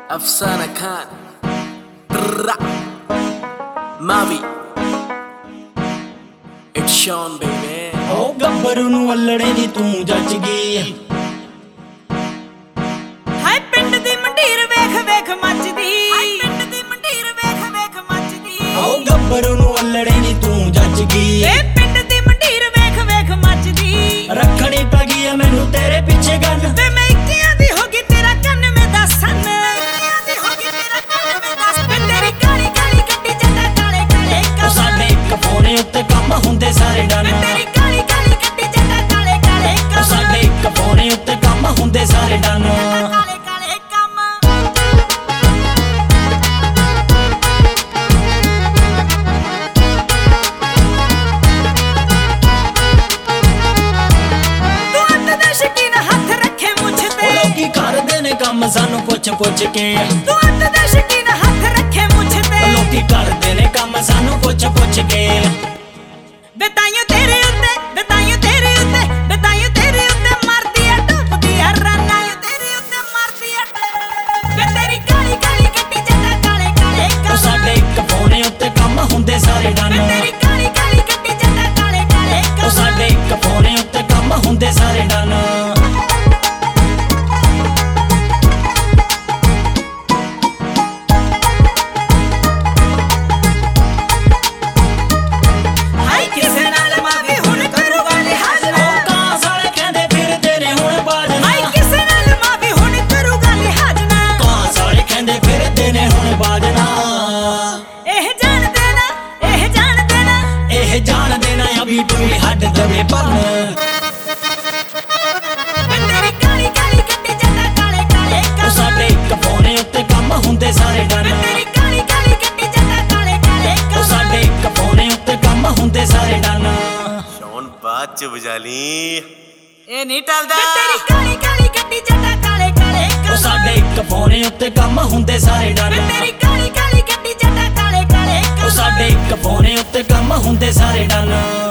Afsana Khan, Mavi, it's Sean baby. ओ गब्बरू नू अल्लड़े दी तू जच गई हाय पिंड दी मंडीर वेख वेख मचदी पिंड दी मंडीर वेख वेख मचदी ओ गब्बरू नू अल्लड़े दी तू जच गई ए पिंड दी मंडीर वेख वेख मचदी रखड़ी पै गई है मैनू तेरे पीछे गन वे मैं इक्कियां दी होगी तेरा कन्न में दसन इक्कियां दी होगी तेरा कन्न में दस वे तेरी काली काली गड्डी जट्टा काले काले ओ साडे इक फोने उत्ते कम हुंदे सारे डन तेरी काली काली गड्डी जट्टा काले काले ओ साडे इक फोने उत्ते कम हुंदे सारे डन काले काले कम तू अंत दे शकीन हाथ रखे मुझ ते लोकी करदे ने कम सानू पुछ पुछ के तू अंत दे शकीन हाथ रखे मुझ ते लोकी करदे ने कम सानू पुछ पुछ के बताइयो तेरे उत्ते बताइयो तेरे उत्ते बताइयो तेरे उत्ते मारदी है टूपदी है रानायो तेरे उत्ते मारदी है वे तेरी काली काली गड्डी जट्टा काले काले ओ साडे इक फोने उत्ते कम हुंदे सारे डन तेरी काली काली गड्डी जट्टा काले काले ओ साडे इक फोने उत्ते कम हुंदे सारे डन हाय किसे नाल मावी हुण करूगा लिहाज ना कां साले कहंदे फिरदे ने हुण बाजना हाय किसे नाल मावी हुण करूगा लिहाज ना कां साले कहंदे फिरदे ने हुण बाजना एह जान देना एह जान देना एह जान देना अभी भी हट दवे पर तेरी काली काली गड्डी जट्टा काले काले ओ साडे इक फोने उत्ते कम हुंदे सारे डन तेरी काली काली गड्डी जट्टा काले काले ओ साडे इक फोने उत्ते कम हुंदे सारे डन Sean बात च बजा ली ए नहीं टलदा तेरी काली काली गड्डी जट्टा काले काले ओ साडे इक फोने उत्ते कम हुंदे सारे डन तेरी काली काली गड्डी जट्टा काले काले ओ साडे इक फोने उत्ते कम हुंदे सारे डन